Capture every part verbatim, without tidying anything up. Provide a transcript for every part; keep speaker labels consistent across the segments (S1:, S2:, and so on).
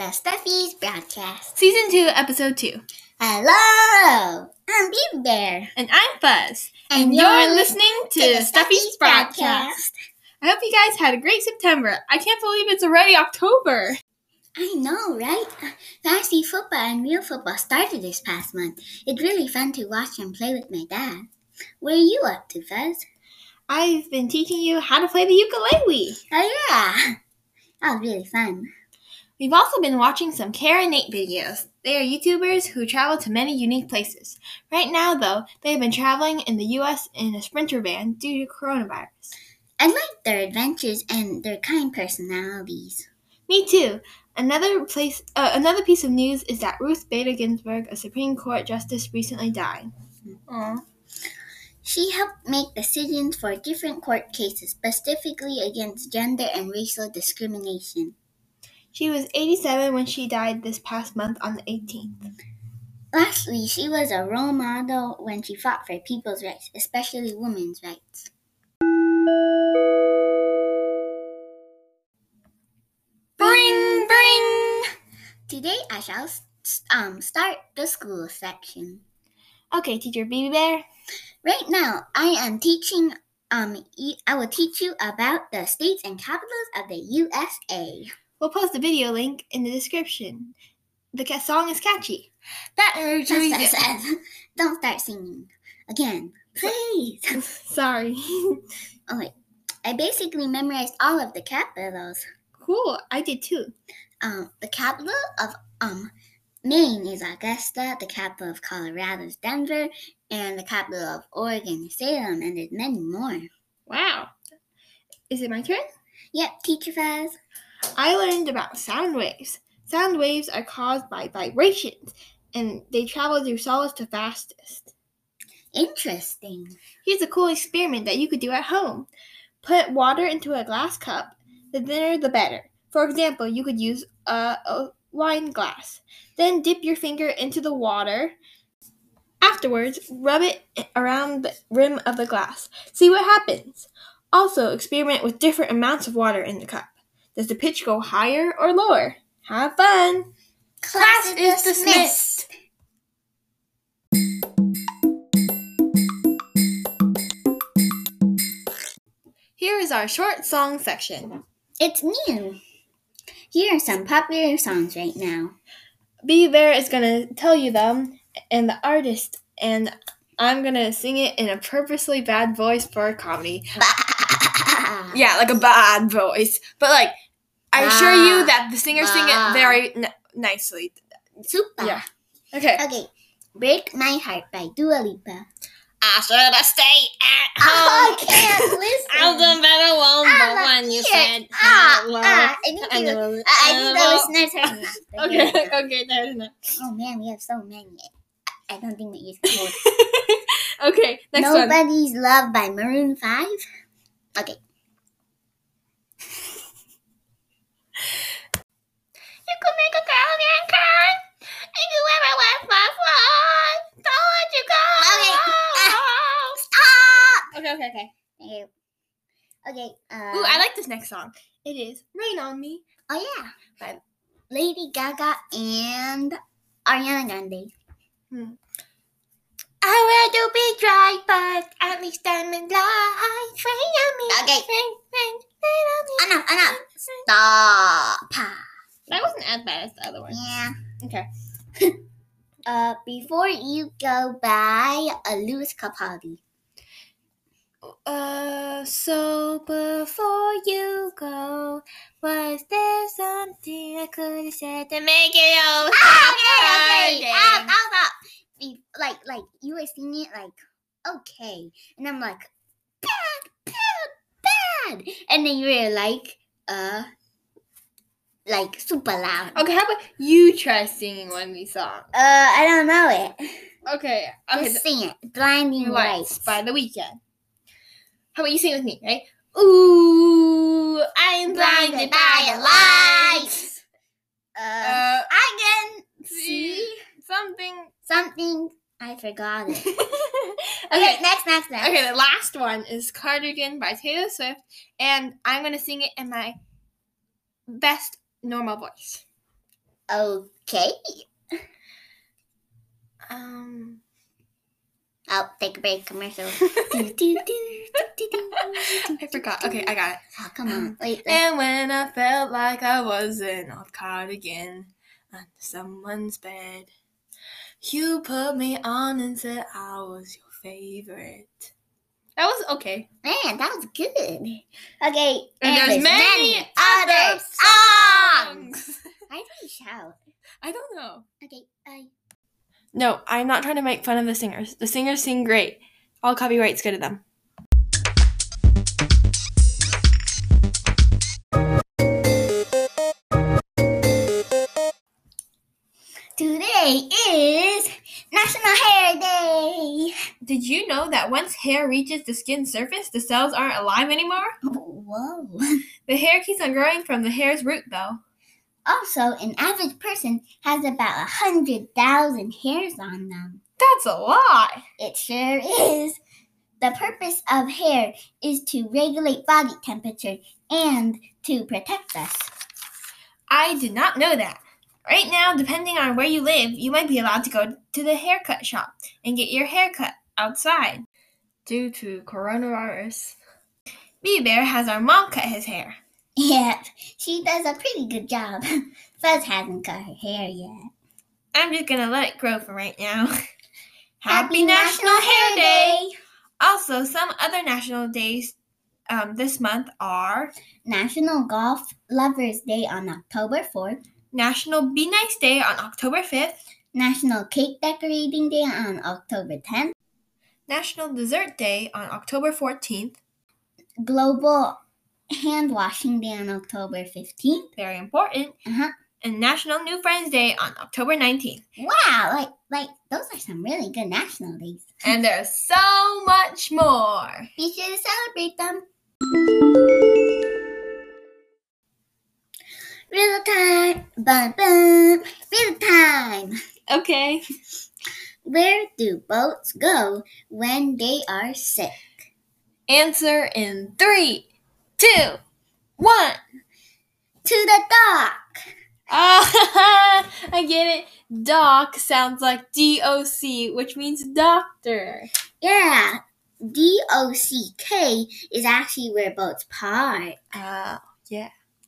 S1: The Steffi's Broadcast.
S2: Season two, Episode two.
S1: Hello! I'm Baby Bear.
S2: And I'm Fuzz.
S1: And,
S2: and
S1: you're,
S2: you're listening to,
S1: to
S2: the Steffi's Broadcast. Broadcast. I hope you guys had a great September. I can't believe it's already October.
S1: I know, right? Fantasy football and real football started this past month. It's really fun to watch and play with my dad. What are you up to, Fuzz?
S2: I've been teaching you how to play the ukulele.
S1: Oh, yeah. That was really fun.
S2: We've also been watching some Kara and Nate videos. They are YouTubers who travel to many unique places. Right now, though, they have been traveling in the U S in a Sprinter van due to coronavirus.
S1: I like their adventures and their kind personalities.
S2: Me too. Another place, uh, another piece of news is that Ruth Bader Ginsburg, a Supreme Court justice, recently died. Aww.
S1: She helped make decisions for different court cases, specifically against gender and racial discrimination.
S2: She was eighty-seven when she died this past month on the eighteenth.
S1: Lastly, she was a role model when she fought for people's rights, especially women's rights. Bring, bring! Today I shall um start the school section.
S2: Okay, Teacher Baby Bear.
S1: Right now, I am teaching, um, I will teach you about the states and capitals of the U S A.
S2: We'll post a video link in the description. The song is catchy. That
S1: That's what I said. Don't start singing. Again, please.
S2: Sorry.
S1: Oh, wait. I basically memorized all of the capitals.
S2: Cool. I did too.
S1: Um, the capital of um Maine is Augusta, the capital of Colorado is Denver, and the capital of Oregon is Salem, and there's many more.
S2: Wow. Is it my turn?
S1: Yep, Teacher Faz.
S2: I learned about sound waves. Sound waves are caused by vibrations, and they travel through solids the fastest.
S1: Interesting.
S2: Here's a cool experiment that you could do at home. Put water into a glass cup. The thinner, the better. For example, you could use a, a wine glass. Then dip your finger into the water. Afterwards, rub it around the rim of the glass. See what happens. Also, experiment with different amounts of water in the cup. Does the pitch go higher or lower? Have fun!
S1: Class, Class is dismissed.
S2: Here is our short song section.
S1: It's new. Here are some popular songs right now.
S2: Baby Bear is going to tell you them and the artist, and I'm going to sing it in a purposely bad voice for a comedy. Yeah, like a bad voice. But, like, I assure you that the singers sing it very n- nicely.
S1: Super.
S2: Yeah. Okay.
S1: Okay. Break My Heart by Dua Lipa.
S2: I should have stayed at home.
S1: Oh, I can't listen.
S2: I was a better one,
S1: ah,
S2: but when you
S1: here.
S2: said
S1: ah,
S2: hello.
S1: Ah, I need,
S2: I
S1: to,
S2: know.
S1: uh, I need the listeners heard enough.
S2: Okay, okay, okay, there's enough.
S1: Oh, man, we have so many. I don't think that you can hold.
S2: Okay, next
S1: Nobody's
S2: one.
S1: Nobody's Love by Maroon five. Okay. You could make a girl and cry. If you ever left my phone, don't let you go. Okay. Uh, stop.
S2: Okay, okay, okay.
S1: Thank you. Okay. Uh,
S2: Ooh, I like this next song. It is Rain on Me.
S1: Oh, yeah. By Lady Gaga and Ariana Grande. Hmm. I will be dry, but at least I'm in light. Rain on me. Okay. Rain, rain, rain on me. Enough, enough. Stop.
S2: That wasn't as bad as the other one.
S1: Yeah.
S2: Okay.
S1: uh, Before You Go by uh, Lewis Capaldi.
S2: Uh, so before you go, was there something I could have said to make it all
S1: ah, okay, okay. Um, I'll stop. Like, like you were singing it like, okay, and I'm like, bad, bad, bad, and then you were like, uh. Like, super loud.
S2: Okay, how about you try singing one of these songs?
S1: Uh, I don't know it.
S2: Okay. okay.
S1: Just sing it. Blinding Lights
S2: by The Weeknd. How about you sing it with me, right? Ooh, I'm blinded, blinded by the lights.
S1: Uh, uh, I can see
S2: something.
S1: Something. I forgot it. okay, okay, next, next, next.
S2: Okay, the last one is Cardigan by Taylor Swift, and I'm going to sing it in my best normal voice.
S1: Okay.
S2: Um.
S1: Oh, take a break. Commercial.
S2: I forgot. Okay, I got it.
S1: Oh, come on. Wait.
S2: And when I felt like I was an old cardigan on someone's bed, you put me on and said I was your favorite. That was okay.
S1: Man, that was good. Okay.
S2: And,
S1: and
S2: there's,
S1: there's
S2: many,
S1: many
S2: other
S1: other
S2: songs.
S1: songs. Why do you shout?
S2: I don't know.
S1: Okay, bye.
S2: No, I'm not trying to make fun of the singers. The singers sing great. All copyrights go to them.
S1: Today is National Hair Day.
S2: Did you know that once hair reaches the skin surface, the cells aren't alive anymore?
S1: Whoa.
S2: The hair keeps on growing from the hair's root, though.
S1: Also, an average person has about a hundred thousand hairs on them.
S2: That's a lot.
S1: It sure is. The purpose of hair is to regulate body temperature and to protect us.
S2: I did not know that. Right now, depending on where you live, you might be allowed to go to the haircut shop and get your hair cut outside due to coronavirus. Baby Bear has our mom cut his hair.
S1: Yep, she does a pretty good job. Fuzz hasn't cut her hair yet.
S2: I'm just gonna let it grow for right now. Happy,
S1: Happy
S2: National,
S1: National
S2: Hair
S1: Hair
S2: Day!
S1: Day!
S2: Also, some other national days um, this month are
S1: National Golf Lovers Day on October fourth.
S2: National Be Nice Day on October fifth.
S1: National Cake Decorating Day on October tenth.
S2: National Dessert Day on October fourteenth.
S1: Global Hand Washing Day on October fifteenth.
S2: Very important.
S1: Uh-huh.
S2: And National New Friends Day on October nineteenth.
S1: Wow, like like those are some really good national days.
S2: And there's so much more.
S1: Be sure to celebrate them. Riddle time. Bum bum. Riddle time.
S2: Okay.
S1: Where do boats go when they are sick?
S2: Answer in three, two, one.
S1: To the dock.
S2: Ah, I get it. Doc sounds like D O C, which means doctor.
S1: Yeah, D O C K is actually where boats park.
S2: Uh, yeah.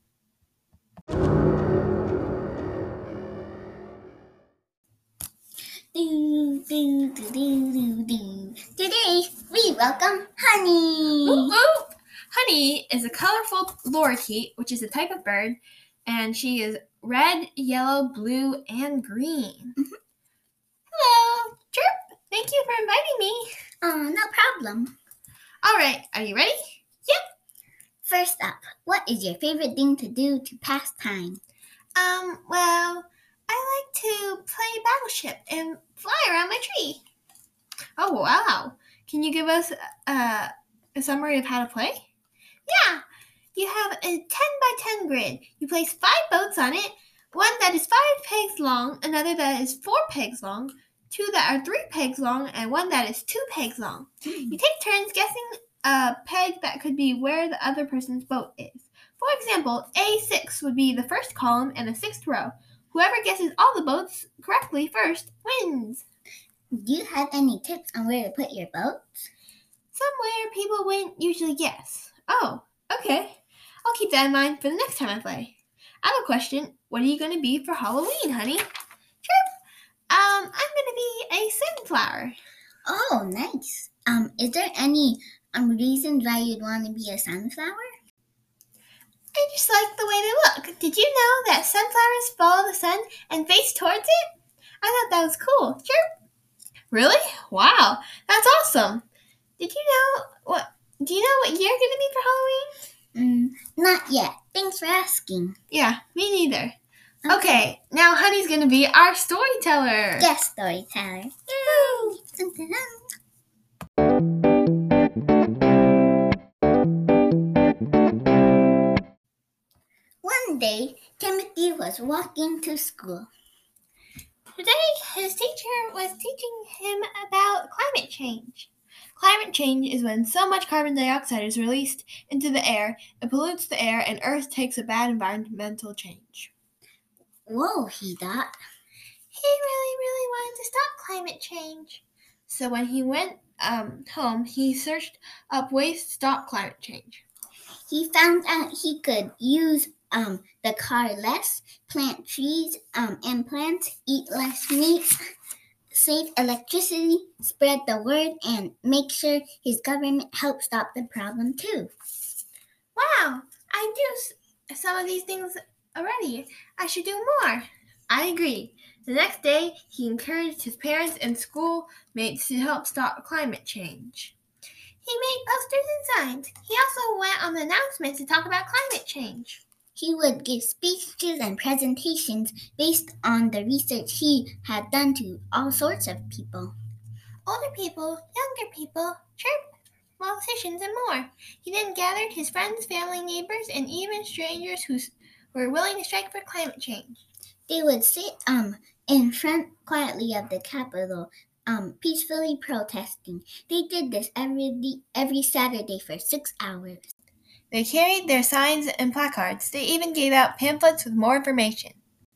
S1: Do, do, do, do, do, do. Today, we welcome Honey.
S2: Whoop, whoop. Honey is a colorful lorikeet, which is a type of bird, and she is red, yellow, blue, and green.
S1: Mm-hmm.
S2: Hello. Chirp. Thank you for inviting me.
S1: Oh, no problem.
S2: All right. Are you ready?
S1: Yep. First up, what is your favorite thing to do to pass time?
S2: Um, well, I like to play Battleship and fly around my tree. Oh, wow. Can you give us uh, a summary of how to play? Yeah. You have a ten by ten grid. You place five boats on it, one that is five pegs long, another that is four pegs long, two that are three pegs long, and one that is two pegs long.
S1: Mm.
S2: You take turns guessing a peg that could be where the other person's boat is. For example, A six would be the first column and the sixth row. Whoever guesses all the boats correctly first wins.
S1: Do you have any tips on where to put your boats?
S2: Somewhere people wouldn't usually guess. Oh, okay. I'll keep that in mind for the next time I play. I have a question. What are you going to be for Halloween, honey? Chirp. Um, I'm going to be a sunflower.
S1: Oh, nice. Um, is there any um reasons why you'd want to be a sunflower?
S2: I just like the way they look. Did you know that sunflowers follow the sun and face towards it? I thought that was cool. Chirp. Really? Wow, that's awesome. Did you know what? Do you know what you're gonna be for Halloween?
S1: Mm, not yet. Thanks for asking.
S2: Yeah, me neither. Okay, okay now Honey's gonna be our storyteller.
S1: Yes, storyteller.
S2: Woo!
S1: Dun, dun, dun. One day, Timothy was walking to school.
S2: Today, his teacher was teaching him about climate change. Climate change is when so much carbon dioxide is released into the air, it pollutes the air, and Earth takes a bad environmental change.
S1: Whoa, he thought.
S2: He really, really wanted to stop climate change. So when he went um, home, he searched up ways to stop climate change.
S1: He found out he could use um, the car less, plant trees um, and plants, eat less meat, save electricity, spread the word, and make sure his government helped stop the problem too.
S2: Wow, I do some of these things already. I should do more. I agree. The next day, he encouraged his parents and schoolmates to help stop climate change. He made posters and signs. He also went on the announcements to talk about climate change.
S1: He would give speeches and presentations based on the research he had done to all sorts of people.
S2: Older people, younger people, church politicians, and more. He then gathered his friends, family, neighbors, and even strangers who were willing to strike for climate change.
S1: They would sit um in front quietly of the Capitol, um peacefully protesting. They did this every every Saturday for six hours.
S2: They carried their signs and placards. They even gave out pamphlets with more information.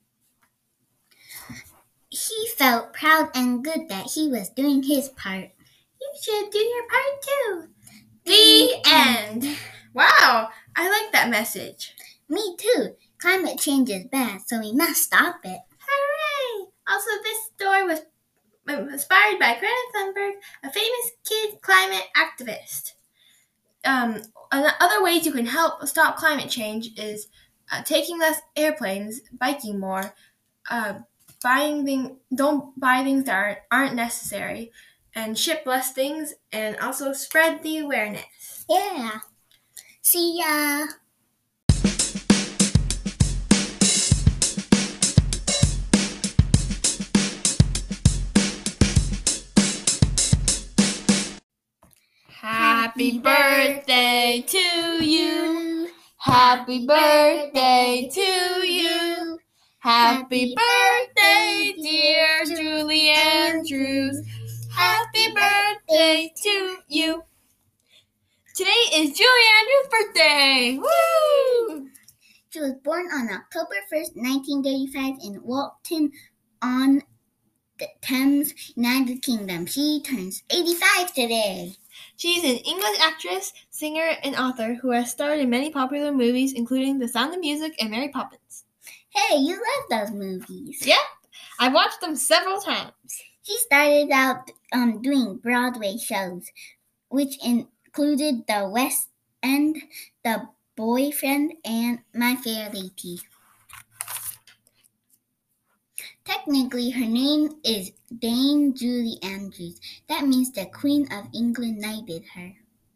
S1: He felt proud and good that he was doing his part.
S2: You should do your part too.
S1: The end.
S2: Wow, I like that message.
S1: Me too. Climate change is bad, so we must stop it.
S2: Hooray! Also, this story was inspired by Greta Thunberg, a famous kid climate activist. Um, other ways you can help stop climate change is uh, taking less airplanes, biking more, uh, buying things, don't buy things that aren't, aren't necessary, and ship less things, and also spread the awareness.
S1: Yeah. See ya.
S2: Happy birthday to you. Happy birthday to you. Happy birthday, dear Julie Andrews. Happy birthday to you. Today is Julie Andrews' birthday. Woo!
S1: She was born on October first, nineteen thirty-five in Walton on the Thames, United Kingdom. She turns eighty-five today.
S2: She's an English actress, singer, and author who has starred in many popular movies, including The Sound of Music and Mary Poppins.
S1: Hey, you love those movies.
S2: Yep, I've watched them several times.
S1: She started out um, doing Broadway shows, which included The West End, The Boyfriend, and My Fair Lady. Technically, her name is Dame Julie Andrews. That means the Queen of England knighted her.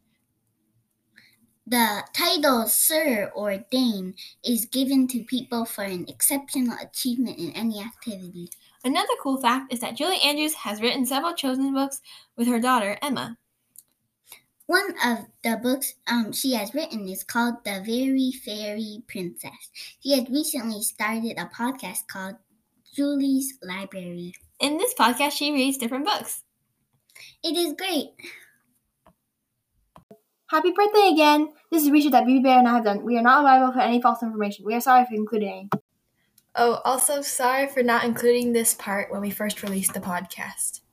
S1: The title Sir or Dame is given to people for an exceptional achievement in any activity.
S2: Another cool fact is that Julie Andrews has written several children's books with her daughter, Emma.
S1: One of the books um, she has written is called The Very Fairy Princess. She had recently started a podcast called Julie's Library.
S2: In this podcast, she reads different books.
S1: It is great.
S2: Happy birthday again! This is research that B B Bear and I have done. We are not liable for any false information. We are sorry for including any. Oh, also sorry for not including this part when we first released the podcast.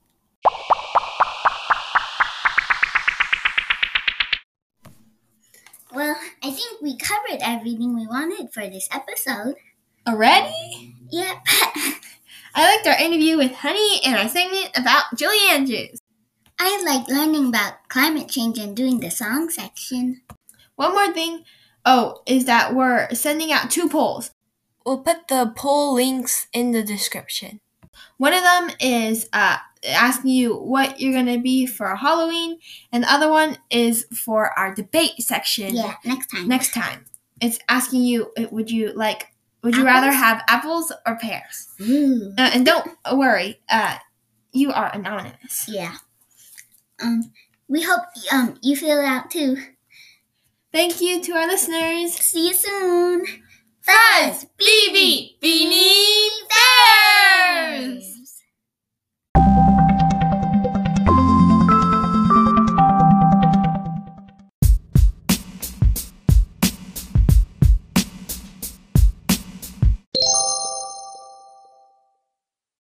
S1: Well, I think we covered everything we wanted for this episode.
S2: Already?
S1: Yep.
S2: I liked our interview with Honey and our segment about Julie Andrews.
S1: I like learning about climate change and doing the song section.
S2: One more thing, oh, is that we're sending out two polls. We'll put the poll links in the description. One of them is uh, asking you what you're going to be for Halloween, and the other one is for our debate section.
S1: Yeah, next time.
S2: Next time. It's asking you, would you like, would you
S1: Apples?
S2: rather have apples or pears?
S1: Ooh.
S2: Uh, and don't worry, uh, you are anonymous.
S1: Yeah. Um, we hope um you fill it out too.
S2: Thank you to our listeners.
S1: See you soon.
S2: Fuzz, B B, Beanie Bears!